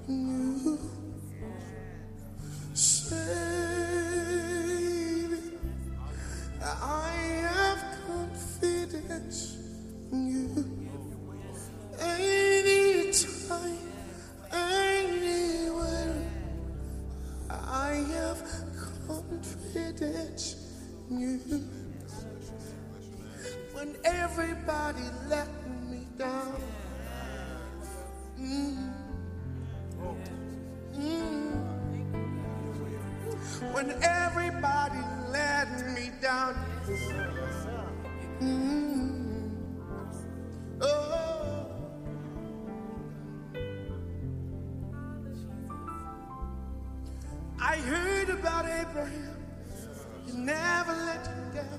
you. Savior, I have confidence in you. Anytime, anywhere, I have confidence in you. When everybody let me down, when everybody let me down, oh, I heard about Abraham. You never let him down.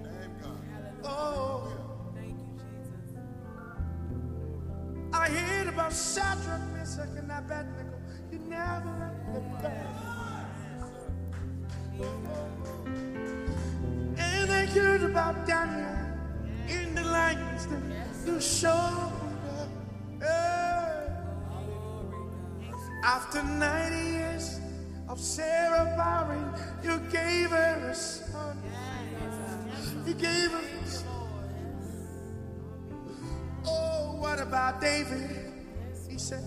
Oh, I heard about Shadrach, Meshach, and Abednego. You never let them down. And I heard about Daniel in the lion's den. You showed up. After 90 years of Sarah barren, you gave her a son. You gave her a son. Oh, what about David? He said,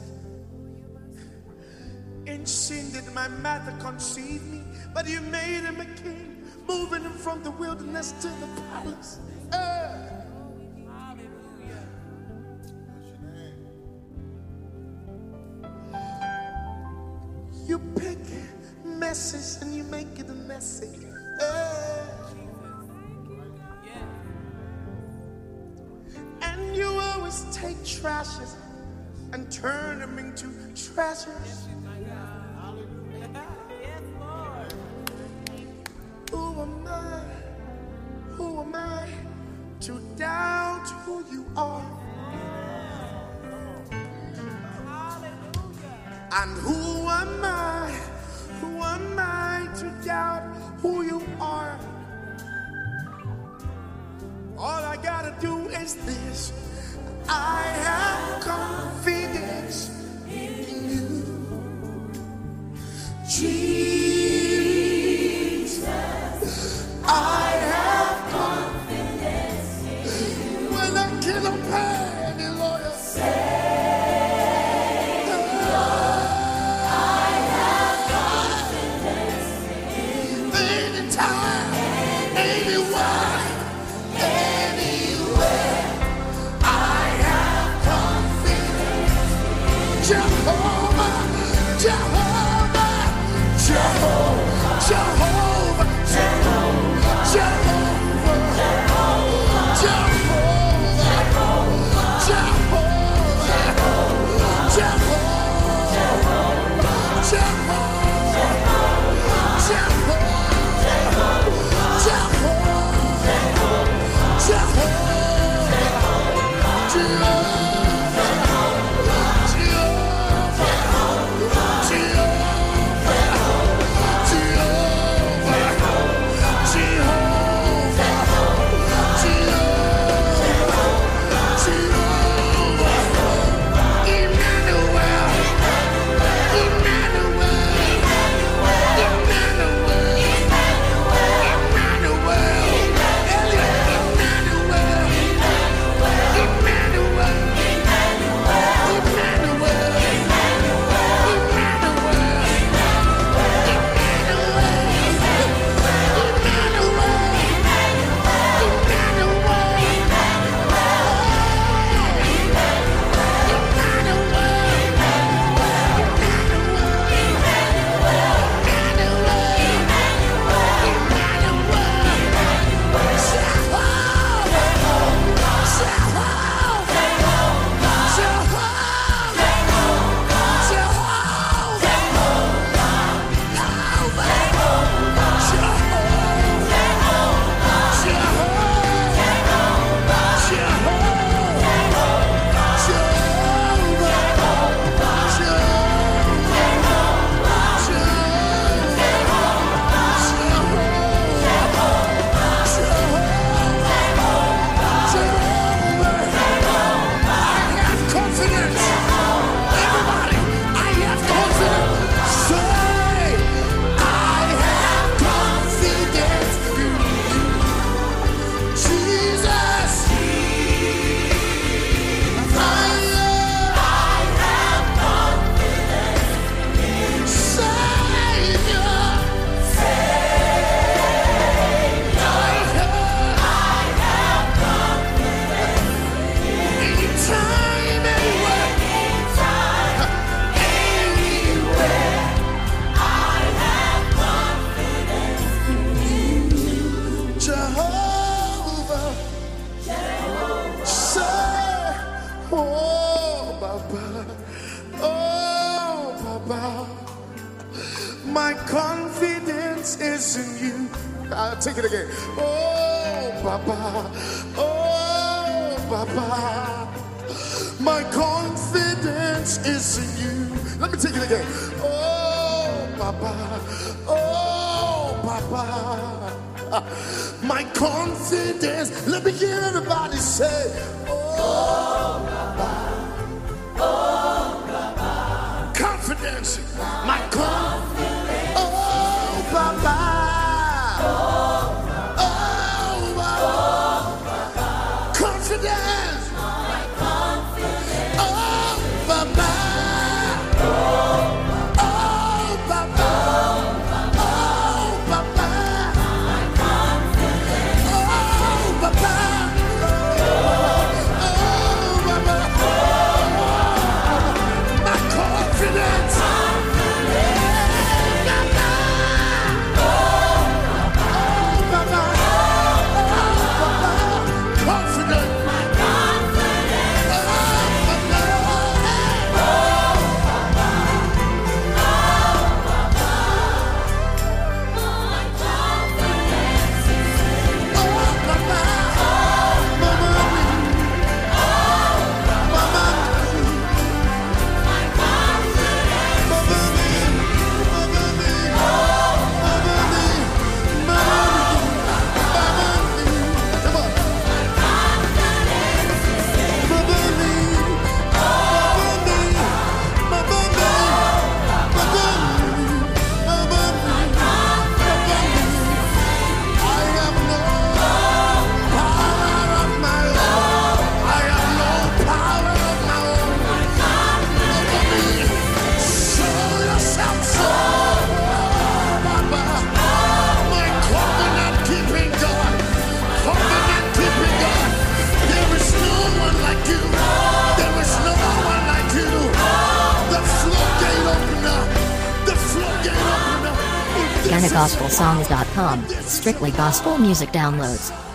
in sin did my mother conceive me, but you made him a king, moving him from the wilderness to the palace. You pick messes and you make it a message. And you always take trashes and turn them into treasures. Who am I? Who am I to doubt who you are? And who am I? Who am I to doubt who you are? All I gotta do is this. I have confidence in you, Jesus. I have confidence in you. When I cannot pay any lawyer, anytime, anywhere, Oh, Baba. Oh, Baba. My confidence is in you. I'll take it again. Oh, Baba. Oh, Baba. My confidence is in you. Let me take it again. Oh, Baba. Oh, Baba. My confidence. Let me hear everybody say, oh, Baba. Oh, Baba. Confidence. My confidence. Oh, Baba. Oh, Baba. Confidence. My confidence. Oh, Baba. Oh, Baba. Oh, Baba. My confidence. Oh, Baba. Oh, Baba. My confidence. GhanaGospelSongs.com, strictly gospel music downloads.